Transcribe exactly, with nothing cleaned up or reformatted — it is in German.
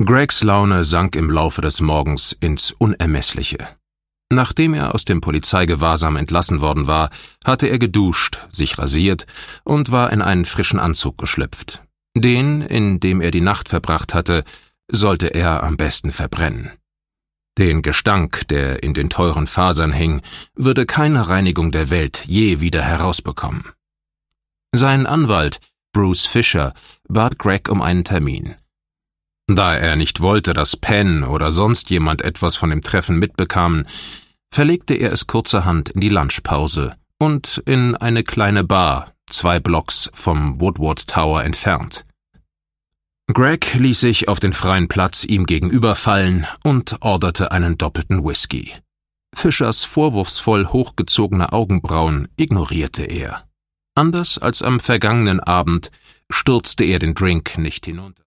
Gregs Laune sank im Laufe des Morgens ins Unermessliche. Nachdem er aus dem Polizeigewahrsam entlassen worden war, hatte er geduscht, sich rasiert und war in einen frischen Anzug geschlüpft. Den, in dem er die Nacht verbracht hatte, sollte er am besten verbrennen. Den Gestank, der in den teuren Fasern hing, würde keine Reinigung der Welt je wieder herausbekommen. Sein Anwalt, Bruce Fisher, bat Greg um einen Termin. Da er nicht wollte, dass Penn oder sonst jemand etwas von dem Treffen mitbekamen, verlegte er es kurzerhand in die Lunchpause und in eine kleine Bar, zwei Blocks vom Woodward Tower entfernt. Greg ließ sich auf den freien Platz ihm gegenüber fallen und orderte einen doppelten Whisky. Fishers vorwurfsvoll hochgezogene Augenbrauen ignorierte er. Anders als am vergangenen Abend stürzte er den Drink nicht hinunter.